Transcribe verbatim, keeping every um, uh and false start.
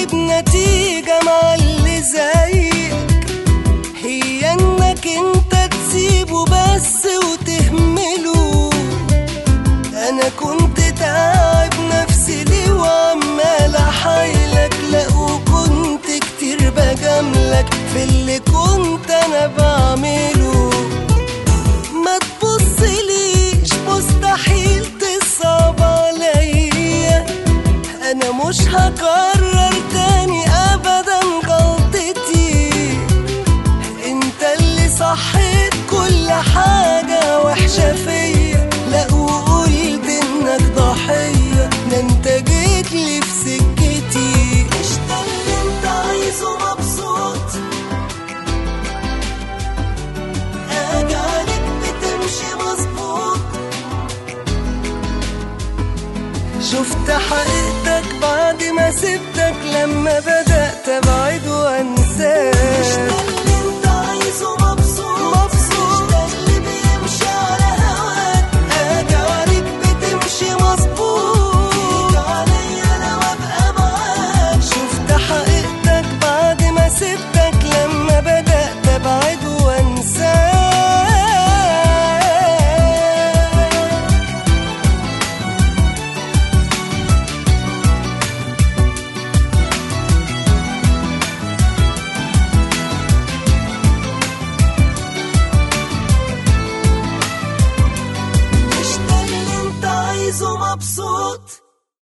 تجيب نتيجة مع اللي زيك، هي انك انت تسيبه بس وتهمله. انا كنت تعب نفسي ليه وعمال احايلك، لا وكنت كتير بجاملك في اللي كنت انا بعمله. ما تبصليش مستحيل تصعب عليا، انا مش هكرر تاني ابدا غلطتي. انت اللي صحيت كل حاجة وحشة فيا، لا وقلت انك ضحية، ده انت جيتلي في سكتي. مش ده اللي انت عايزه مبسوط، اجي عليك بتمشي مظبوط. شفت حقيقتك بعد ما سبتك لما بدأت